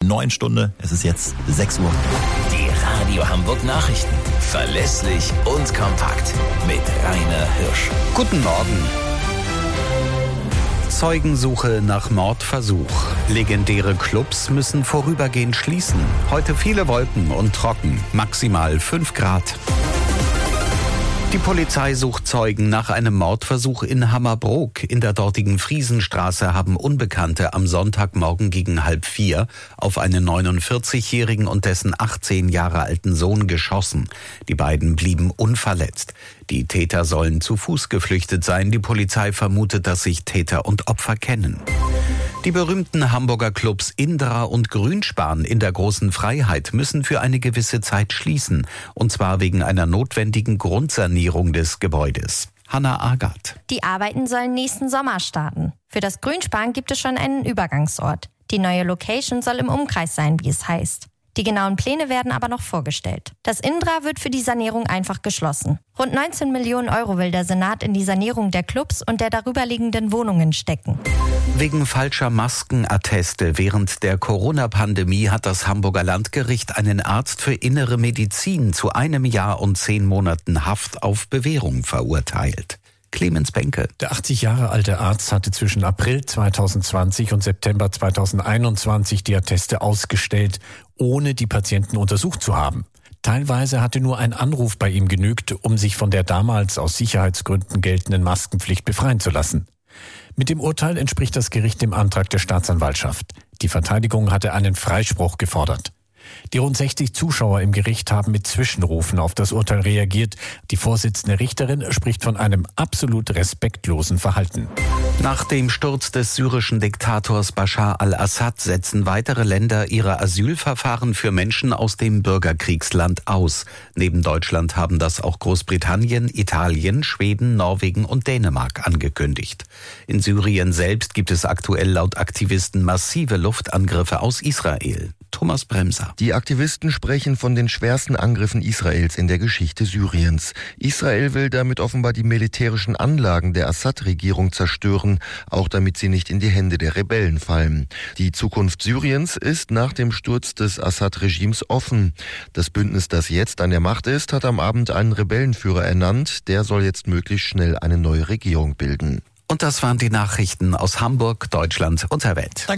neuen Stunde. Es ist jetzt 6 Uhr. Die Radio Hamburg Nachrichten. Verlässlich und kompakt. Mit Rainer Hirsch. Guten Morgen. Zeugensuche nach Mordversuch. Legendäre Clubs müssen vorübergehend schließen. Heute viele Wolken und trocken. Maximal 5 Grad. Die Polizei sucht Zeugen nach einem Mordversuch in Hammerbrook. In der dortigen Friesenstraße haben Unbekannte am Sonntagmorgen gegen 3:30 auf einen 49-Jährigen und dessen 18 Jahre alten Sohn geschossen. Die beiden blieben unverletzt. Die Täter sollen zu Fuß geflüchtet sein. Die Polizei vermutet, dass sich Täter und Opfer kennen. Die berühmten Hamburger Clubs Indra und Grünspan in der Großen Freiheit müssen für eine gewisse Zeit schließen. Und zwar wegen einer notwendigen Grundsanierung des Gebäudes. Hanna Agath. Die Arbeiten sollen nächsten Sommer starten. Für das Grünspan gibt es schon einen Übergangsort. Die neue Location soll im Umkreis sein, wie es heißt. Die genauen Pläne werden aber noch vorgestellt. Das Indra wird für die Sanierung einfach geschlossen. Rund 19 Millionen Euro will der Senat in die Sanierung der Clubs und der darüberliegenden Wohnungen stecken. Wegen falscher Maskenatteste während der Corona-Pandemie hat das Hamburger Landgericht einen Arzt für innere Medizin zu 1 Jahr und 10 Monaten Haft auf Bewährung verurteilt. Clemens Benke. Der 80 Jahre alte Arzt hatte zwischen April 2020 und September 2021 die Atteste ausgestellt, ohne die Patienten untersucht zu haben. Teilweise hatte nur ein Anruf bei ihm genügt, um sich von der damals aus Sicherheitsgründen geltenden Maskenpflicht befreien zu lassen. Mit dem Urteil entspricht das Gericht dem Antrag der Staatsanwaltschaft. Die Verteidigung hatte einen Freispruch gefordert. Die rund 60 Zuschauer im Gericht haben mit Zwischenrufen auf das Urteil reagiert. Die Vorsitzende Richterin spricht von einem absolut respektlosen Verhalten. Nach dem Sturz des syrischen Diktators Bashar al-Assad setzen weitere Länder ihre Asylverfahren für Menschen aus dem Bürgerkriegsland aus. Neben Deutschland haben das auch Großbritannien, Italien, Schweden, Norwegen und Dänemark angekündigt. In Syrien selbst gibt es aktuell laut Aktivisten massive Luftangriffe aus Israel. Thomas Bremser. Die Aktivisten sprechen von den schwersten Angriffen Israels in der Geschichte Syriens. Israel will damit offenbar die militärischen Anlagen der Assad-Regierung zerstören, auch damit sie nicht in die Hände der Rebellen fallen. Die Zukunft Syriens ist nach dem Sturz des Assad-Regimes offen. Das Bündnis, das jetzt an der Macht ist, hat am Abend einen Rebellenführer ernannt. Der soll jetzt möglichst schnell eine neue Regierung bilden. Und das waren die Nachrichten aus Hamburg, Deutschland und der Welt. Danke.